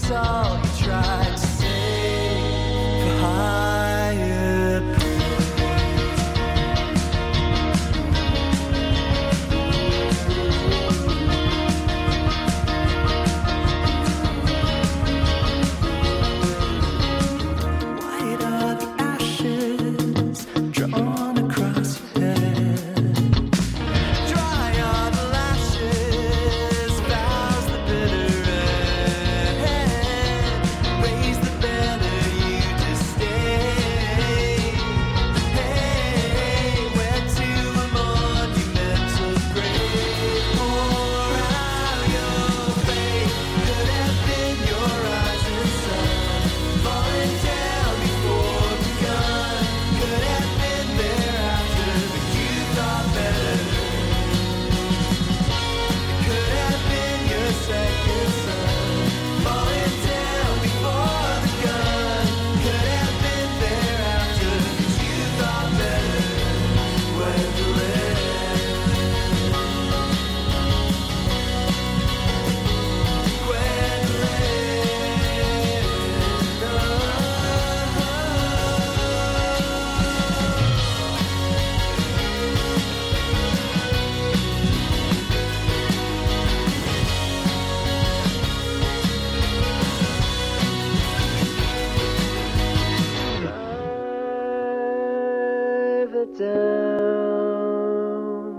it's all you tried to say for higher praise. White are the ashes drawn across your head. Dry are the lashes, vows the bitter end. Raise the banner, you just stay. Hey, where to a monumental grave. Pour out your faith. Could have been your rising sun, falling down before begun. Could have been thereafter, but you thought better. Could have been your second son, falling down before the gun. Could have been thereafter, but you thought better. Gwendolyn. Drive it down,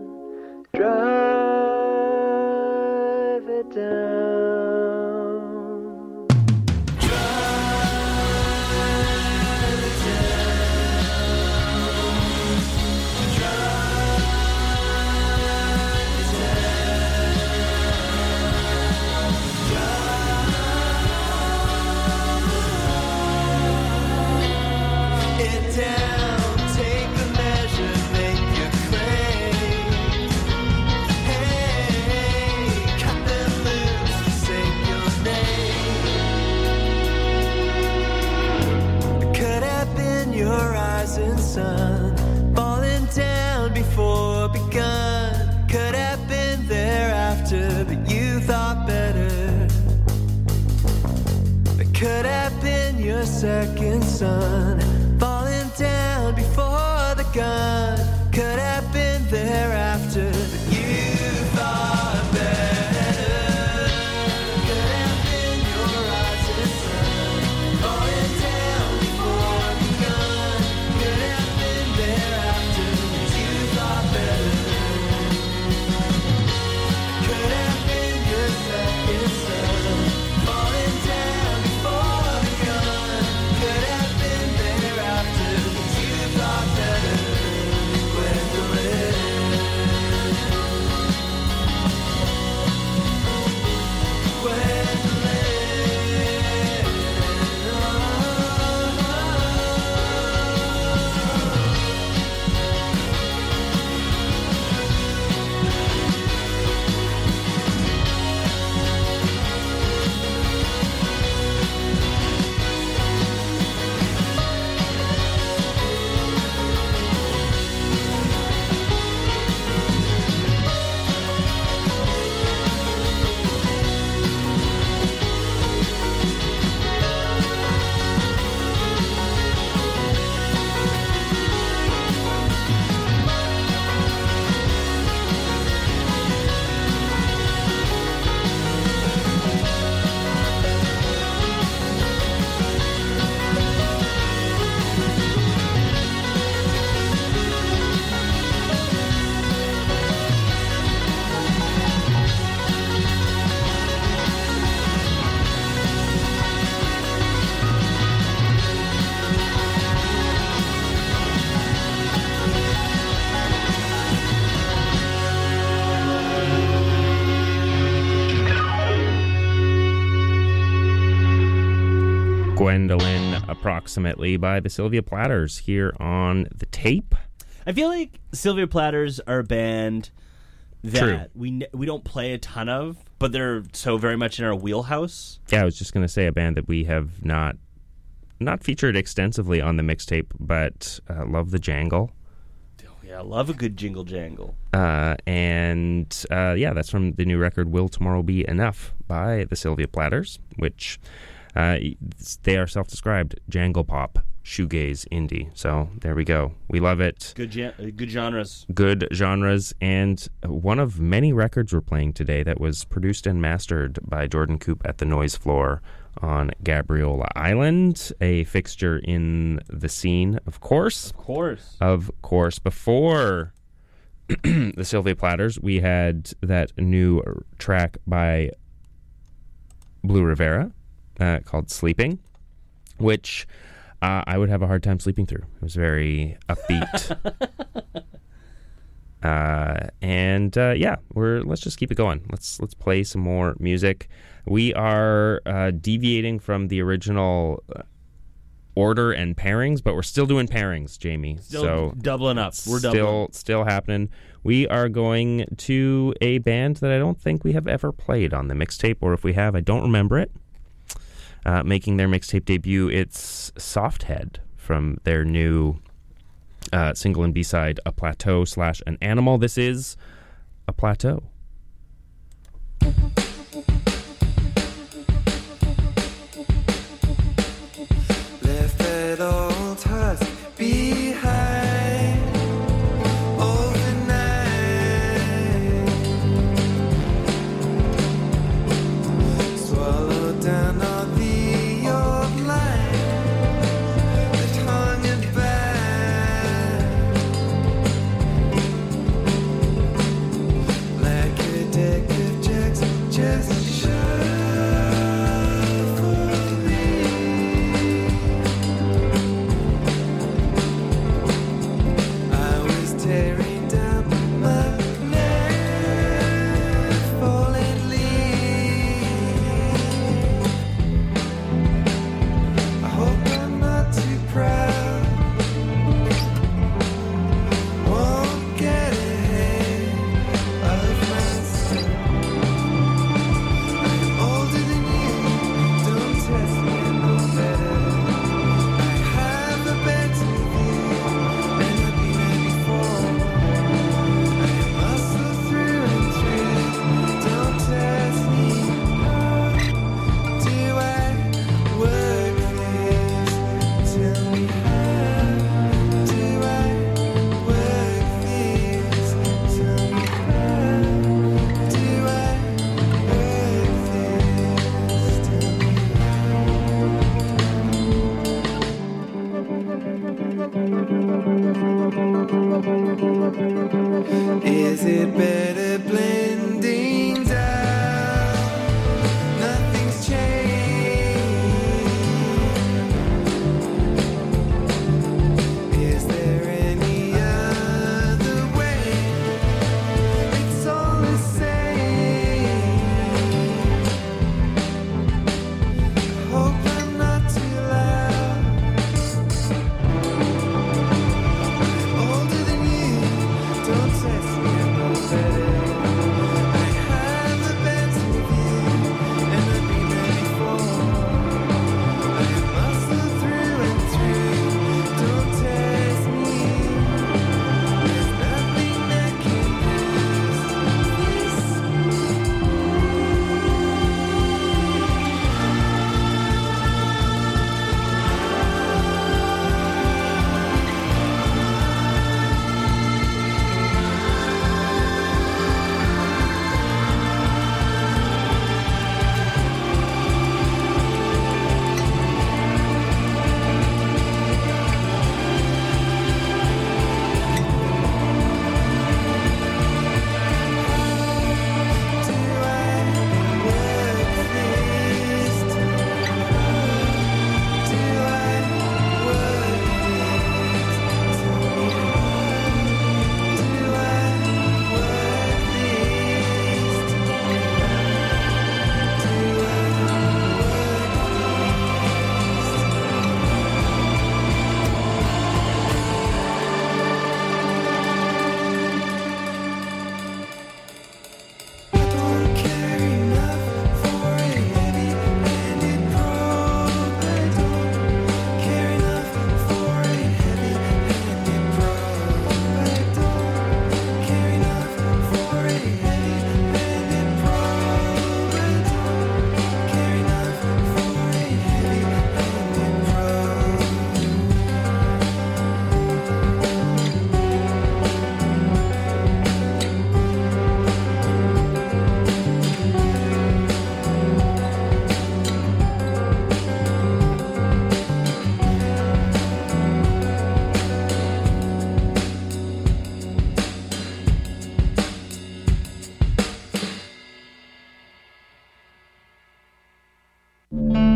drive it down, drive it it down, take the measure, make your claim. Hey, cut them loose, forsake your name. Could have been your rising sun, falling down before begun. Could have been thereafter, but you thought better. Could have been your second son, falling down before the gun. Could have been thereafter, but you thought better. Could have been your rising sun, falling down before the gun. Could have been thereafter, but you thought better. Could have been your second son, falling down before the gun. Could have been thereafter, but you thought better. Gwendolyn. Gwendolyn, approximately, by the Sylvia Platters here on the tape. I feel like Sylvia Platters are a band True. that we don't play a ton of, but they're so very much in our wheelhouse. Yeah, I was just going to say a band that we have not featured extensively on the mixtape, but love the jangle. Oh, Yeah, I love a good jingle jangle. That's from the new record Will Tomorrow Be Enough by the Sylvia Platters, which they are self-described jangle pop, shoegaze, indie. So there we go. We love it. Good genres. Good genres. And one of many records we're playing today that was produced and mastered by Jordan Coop at the Noise Floor on Gabriola Island, a fixture in the scene, of course. Of course. Before the Sylvia Platters, we had that new track by Blue Rivera called Sleeping, which I would have a hard time sleeping through. It was very upbeat. Let's just keep it going. Let's play some more music. We are deviating from the original order and pairings, but we're still doing pairings, Jamie. Still doubling up. We're still happening. We are going to a band that I don't think we have ever played on the mixtape, or if we have, I don't remember it. Making their mixtape debut, it's Softhead from their new single and B-side, A Plateau / An Animal. This is A Plateau. Left that old house behind overnight. Swallowed down all the old line that hung it back. Like a deck of jacks.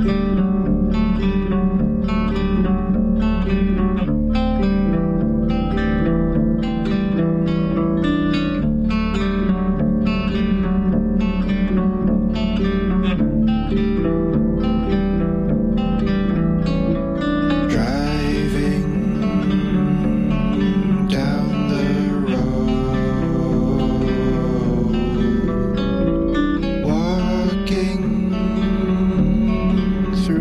Walking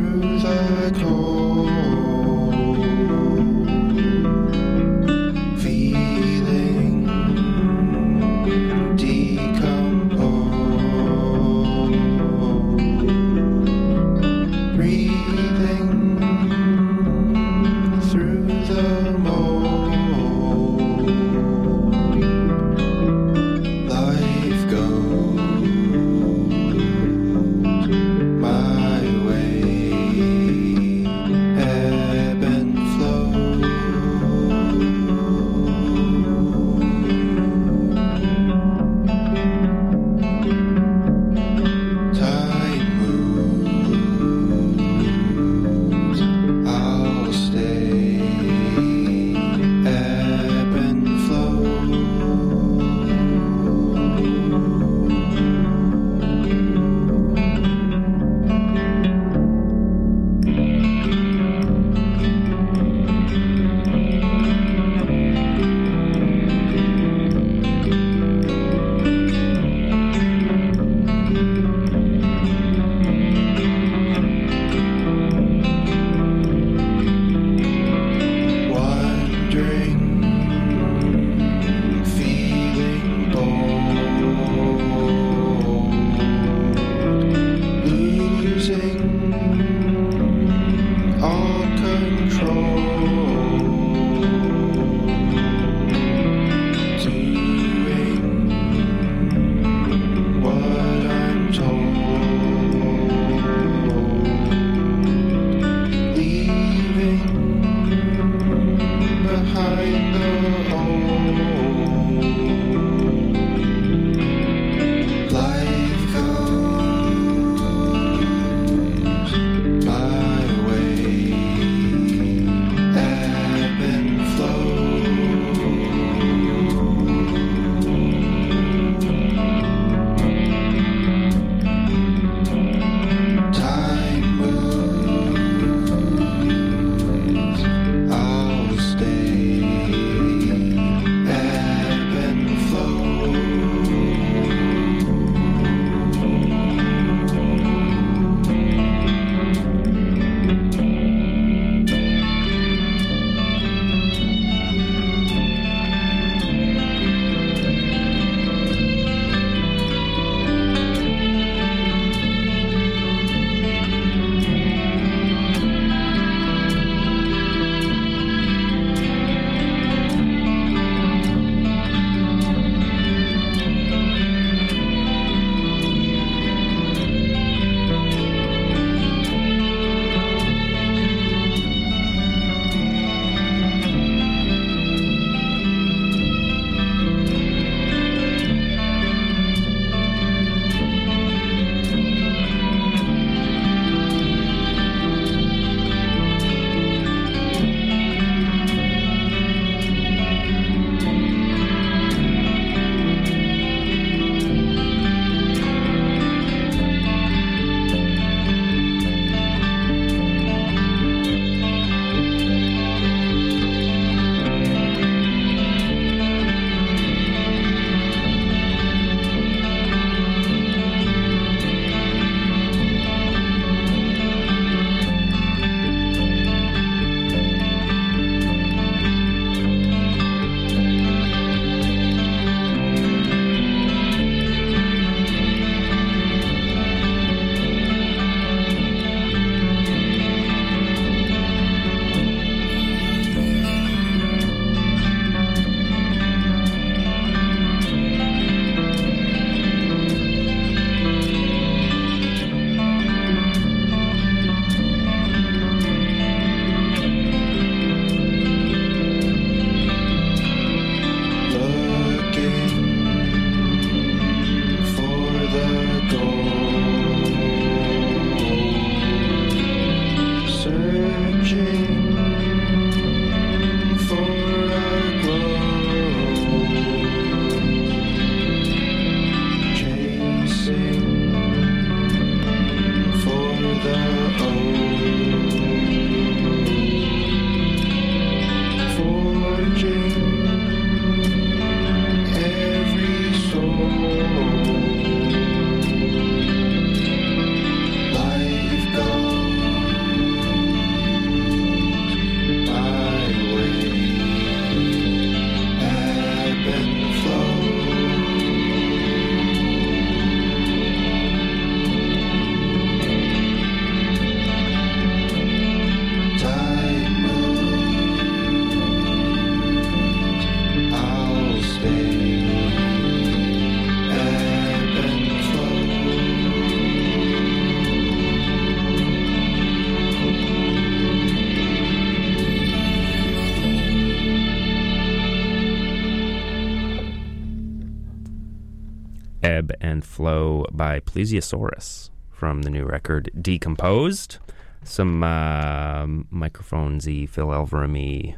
Vibe and Flow by Plesiosaurus from the new record Decomposed. Some microphones-y, Phil Elverum-y,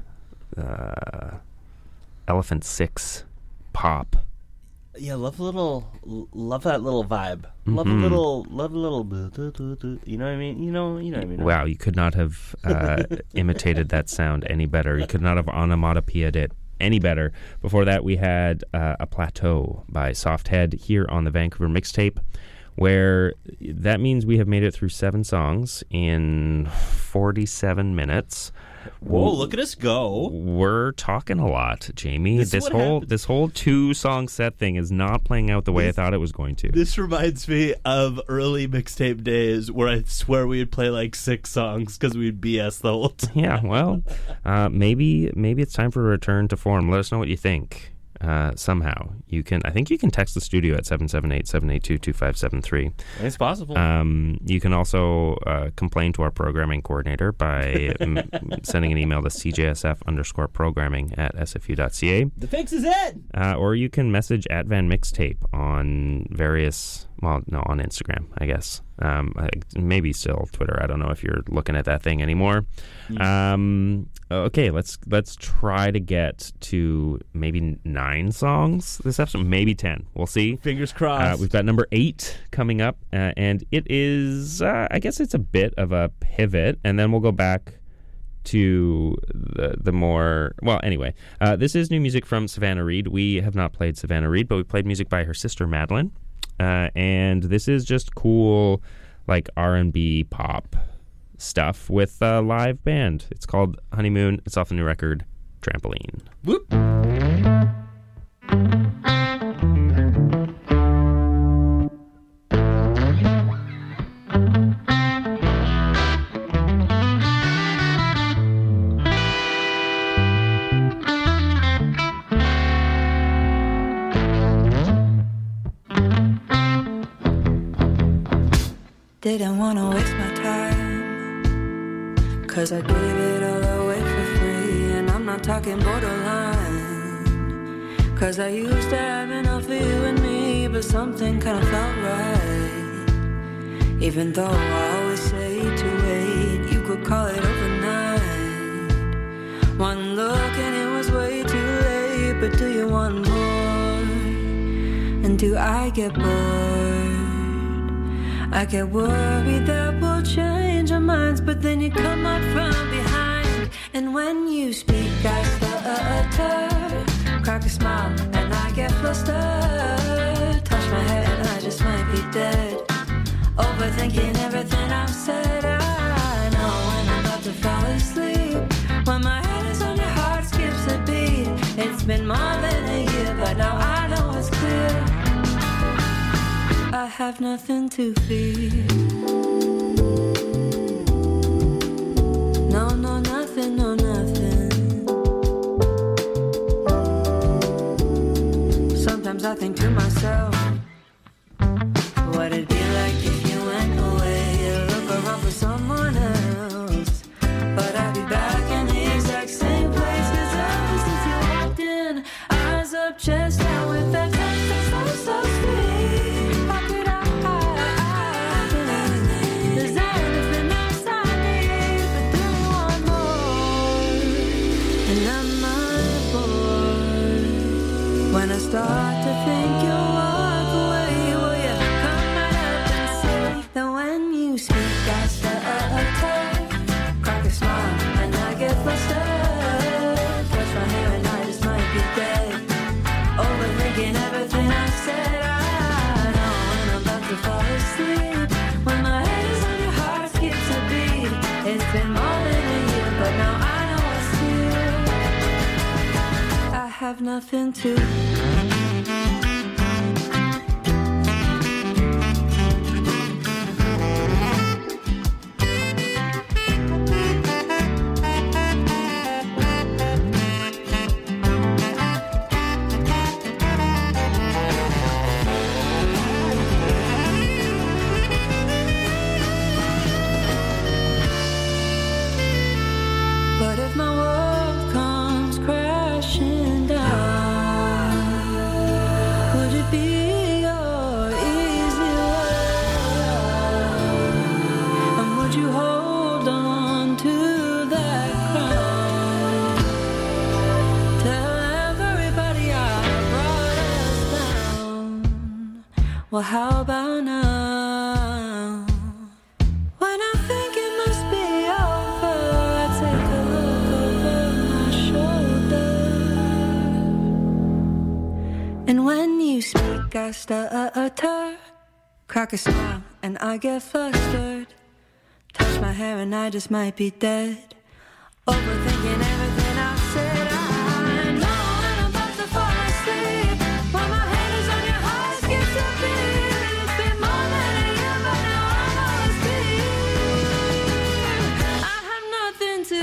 Elephant Six pop. Yeah, love that little vibe. Love a little, you know what I mean? You know what I mean? Wow, you could not have imitated that sound any better. You could not have onomatopoeia'd it any better. Before that, we had A Plateau by Softhead here on the Vancouver Mixtape, where that means we have made it through 7 songs in 47 minutes. Whoa, look at us go. We're talking a lot, Jamie. This whole 2-song set thing is not playing out the way I thought it was going to. This reminds me of early mixtape days where I swear we would play like 6 songs because we'd BS the whole time. Yeah, well, maybe it's time for a return to form. Let us know what you think. Somehow I think you can text the studio at 778-782-2573. It's possible. You can also complain to our programming coordinator by sending an email to cjsf_programming@sfu.ca. The fix is it. Or you can message at Van Mixtape on on Instagram, I guess. Maybe still Twitter. I don't know if you're looking at that thing anymore. Okay, let's try to get to maybe 9 songs this episode, maybe 10. We'll see. Fingers crossed. We've got number 8 coming up, and it is, I guess it's a bit of a pivot, and then we'll go back to the more... Well, anyway, this is new music from Savannah Reed. We have not played Savannah Reed, but we played music by her sister, Madeline. And this is just cool, like R&B pop stuff with a live band. It's called Honeymoon. It's off the new record, Trampoline. Whoop. Didn't wanna waste my time, 'cause I gave it all away for free. And I'm not talking borderline, 'cause I used to have enough of you and me, but something kinda felt right. Even though I always say to wait, you could call it overnight. One look and it was way too late, but do you want more? And do I get bored? I get worried that we'll change our minds, but then you come up from behind. And when you speak, I stutter, crack a smile, and I get flustered. Touch my head, and I just might be dead. Overthinking everything I've said. I know when I'm about to fall asleep, when my head is on your heart, skips a beat. It's been more than a year, but now I know it's clear. I have nothing to fear. No, nothing, no, nothing. Sometimes I think to myself, what it'd be like if you went away, look around for someone else. But I'd be back in the exact same place as ever since you walked in. Eyes up, chest out with that touch that's so sweet. When I start to think you'll walk away, will you come right up and say that when you speak I stutter, crack a smile and I get flustered. Touch my hair and I just might be dead. Overthinking everything I said. I know when I'm about to fall asleep, when my head is on your heart, skips a beat. It's been more than a year, but now I know what's here. I have nothing to. But if my world comes crashing down, think I stutter. Crack a smile and I get flustered. Touch my hair and I just might be dead. Overthinking everything I said. I know I'm about to fall asleep. While my head is on your heart skips a beat. It's been more than a year, but now I'm asleep. I have nothing to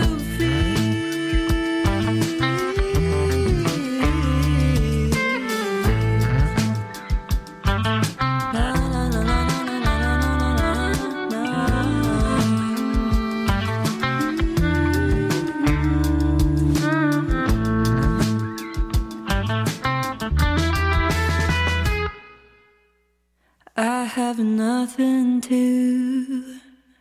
I have nothing to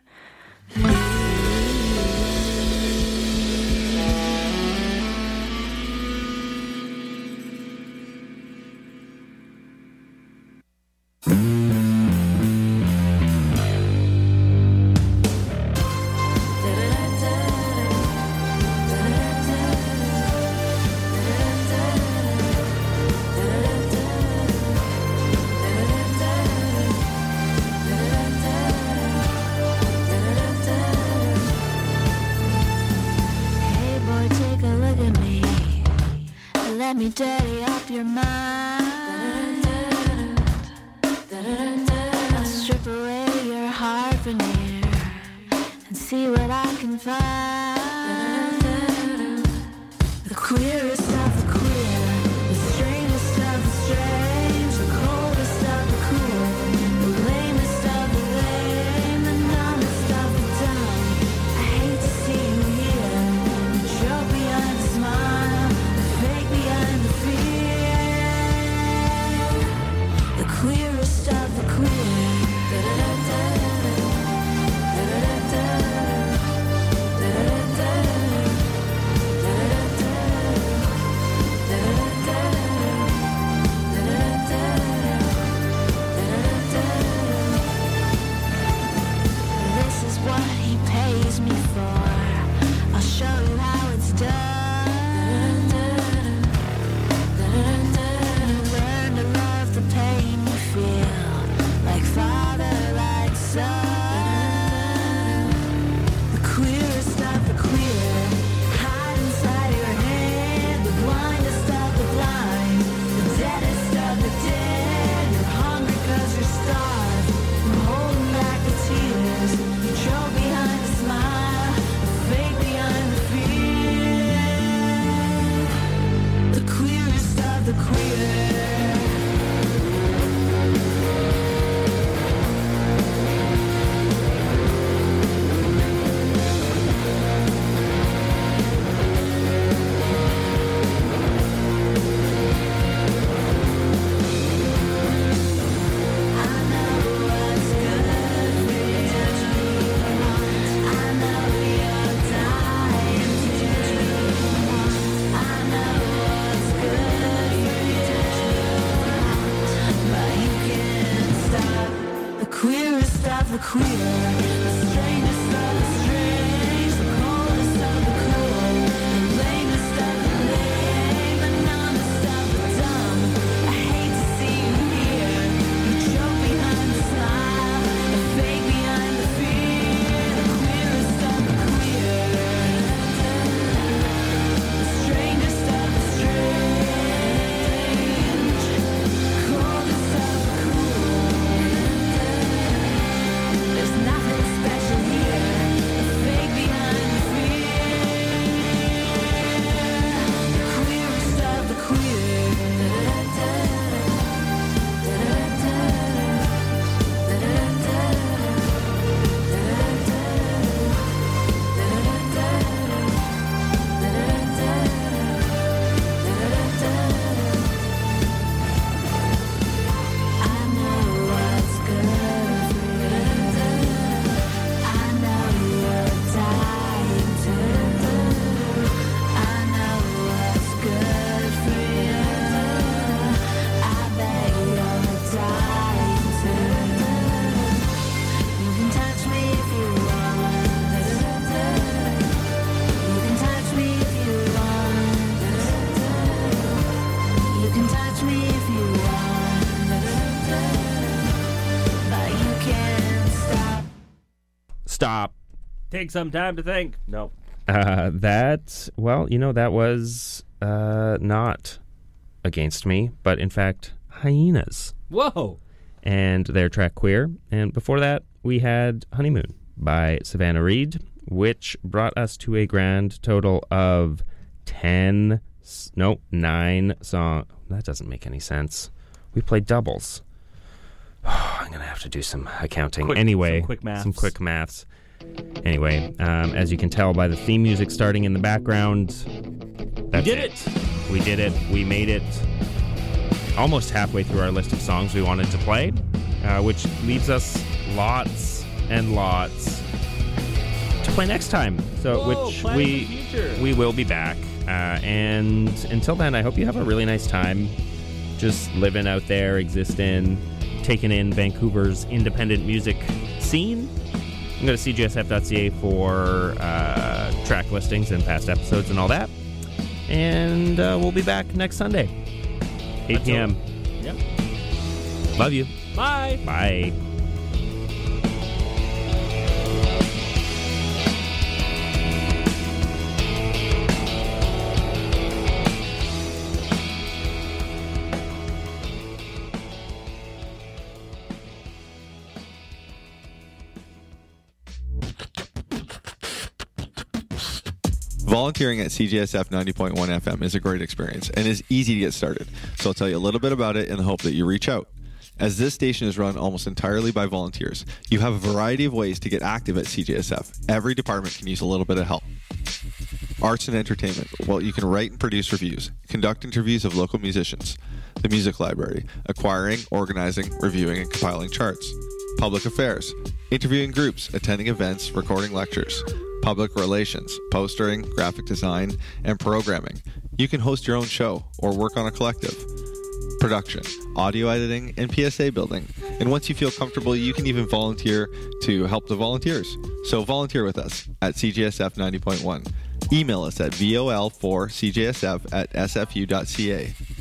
let me dirty up your mind. I'll strip away your heart veneer and see what I can find. The queerest of the queer, the strangest of the strange, the coldest of the cool, the lamest of the lame, the numbest of the dumb. I hate to see you here, the joke behind the smile, the fake behind the fear. The queerest of the queer. Take some time to think. No. That was not Against Me, but in fact, Hyenas. Whoa. And their track Queer. And before that, we had Honeymoon by Savannah Reed, which brought us to a grand total of 9 songs. That doesn't make any sense. We played doubles. I'm going to have to do some accounting. Some quick maths. Anyway, as you can tell by the theme music starting in the background, that's it. We did it. We made it almost halfway through our list of songs we wanted to play, which leaves us lots and lots to play next time. We will be back. And until then, I hope you have a really nice time just living out there, existing, taking in Vancouver's independent music scene. You can go to cjsf.ca for track listings and past episodes and all that. And we'll be back next Sunday, 8 p.m. Yep. Love you. Bye. Bye. Volunteering at CJSF 90.1 FM is a great experience and is easy to get started. So I'll tell you a little bit about it in the hope that you reach out. As this station is run almost entirely by volunteers, you have a variety of ways to get active at CJSF. Every department can use a little bit of help. Arts and entertainment. Well, you can write and produce reviews, conduct interviews of local musicians. The music library. Acquiring, organizing, reviewing, and compiling charts. Public affairs. Interviewing groups, attending events, recording lectures. Public relations, postering, graphic design, and programming. You can host your own show or work on a collective. Production, audio editing, and PSA building. And once you feel comfortable, you can even volunteer to help the volunteers. So volunteer with us at CJSF 90.1. Email us at vol4cjsf@sfu.ca.